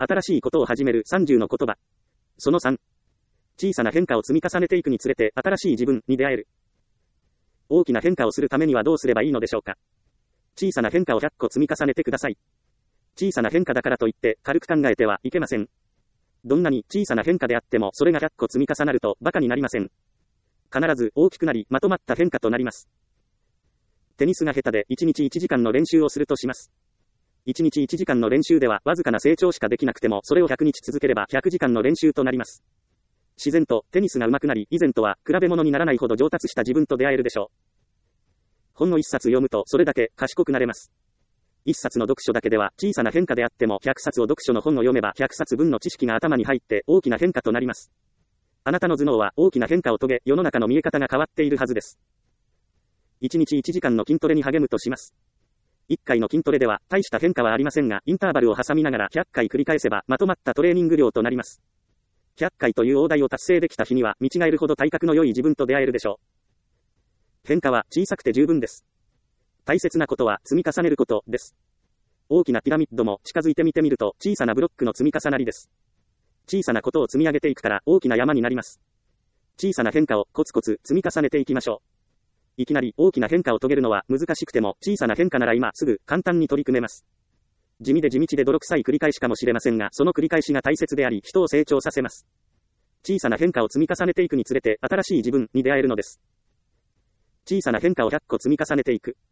新しいことを始める30の言葉。その3。小さな変化を積み重ねていくにつれて新しい自分に出会える。大きな変化をするためにはどうすればいいのでしょうか。小さな変化を100個積み重ねてください。小さな変化だからといって軽く考えてはいけません。どんなに小さな変化であってもそれが100個積み重なると馬鹿になりません。必ず大きくなりまとまった変化となります。テニスが下手で1日1時間の練習をするとします。1日1時間の練習ではわずかな成長しかできなくてもそれを100日続ければ100時間の練習となります。自然とテニスが上手くなり以前とは比べ物にならないほど上達した自分と出会えるでしょう。本を1冊読むとそれだけ賢くなれます。1冊の読書だけでは小さな変化であっても100冊を読書の本を読めば100冊分の知識が頭に入って大きな変化となります。あなたの頭脳は大きな変化を遂げ世の中の見え方が変わっているはずです。1日1時間の筋トレに励むとします。1回の筋トレでは大した変化はありませんがインターバルを挟みながら100回繰り返せばまとまったトレーニング量となります。100回という大台を達成できた日には見違えるほど体格の良い自分と出会えるでしょう。変化は小さくて十分です。大切なことは積み重ねることです。大きなピラミッドも近づいてみてみると小さなブロックの積み重なりです。小さなことを積み上げていくから大きな山になります。小さな変化をコツコツ積み重ねていきましょう。いきなり大きな変化を遂げるのは難しくても小さな変化なら今すぐ簡単に取り組めます。地味で地道で泥臭い繰り返しかもしれませんがその繰り返しが大切であり人を成長させます。小さな変化を積み重ねていくにつれて新しい自分に出会えるのです。小さな変化を100個積み重ねていく。